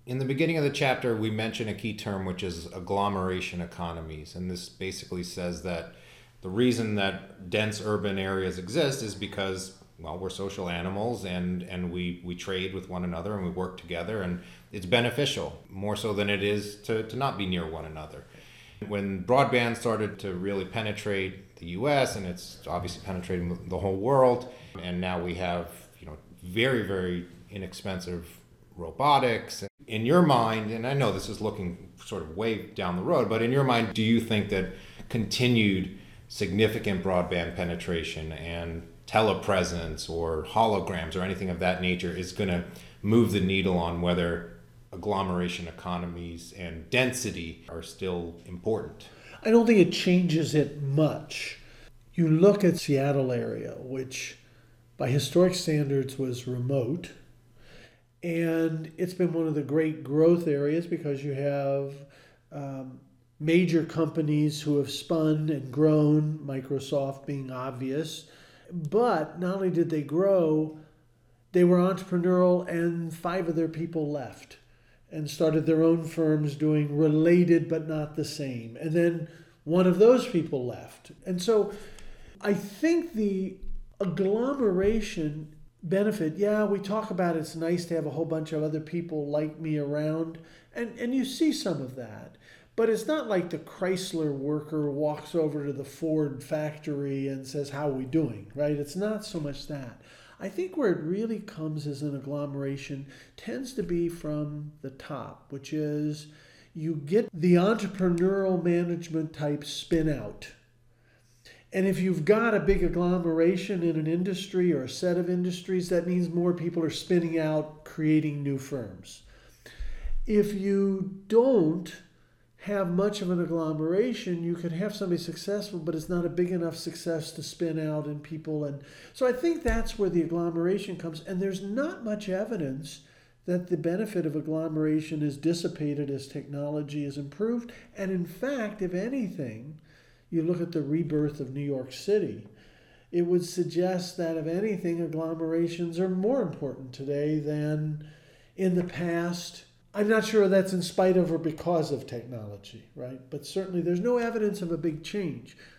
In the beginning of the chapter, we mention a key term, which is agglomeration economies. And this basically says that the reason that dense urban areas exist is because, well, we're social animals and we trade with one another and we work together, and it's beneficial more so than it is to not be near one another. When broadband started to really penetrate the US, and it's obviously penetrating the whole world, and now we have, very, very inexpensive robotics. In your mind, and I know this is looking sort of way down the road, but in your mind, do you think that continued significant broadband penetration and telepresence or holograms or anything of that nature is going to move the needle on whether agglomeration economies and density are still important? I don't think it changes it much. You look at Seattle area, which by historic standards was remote, and it's been one of the great growth areas because you have major companies who have spun and grown, Microsoft being obvious. But not only did they grow, they were entrepreneurial, and 5 of their people left and started their own firms doing related but not the same. And then one of those people left. And so I think the agglomeration benefit, yeah, we talk about it's nice to have a whole bunch of other people like me around, and you see some of that. But it's not like the Chrysler worker walks over to the Ford factory and says, "How are we doing?" Right? It's not so much that. I think where it really comes as an agglomeration tends to be from the top, which is you get the entrepreneurial management type spin out. And if you've got a big agglomeration in an industry or a set of industries, that means more people are spinning out, creating new firms. If you don't have much of an agglomeration, you could have somebody successful, but it's not a big enough success to spin out in people. And so I think that's where the agglomeration comes. And there's not much evidence that the benefit of agglomeration is dissipated as technology is improved. And in fact, if anything, you look at the rebirth of New York City, it would suggest that, if anything, agglomerations are more important today than in the past. I'm not sure that's in spite of or because of technology, right? But certainly there's no evidence of a big change.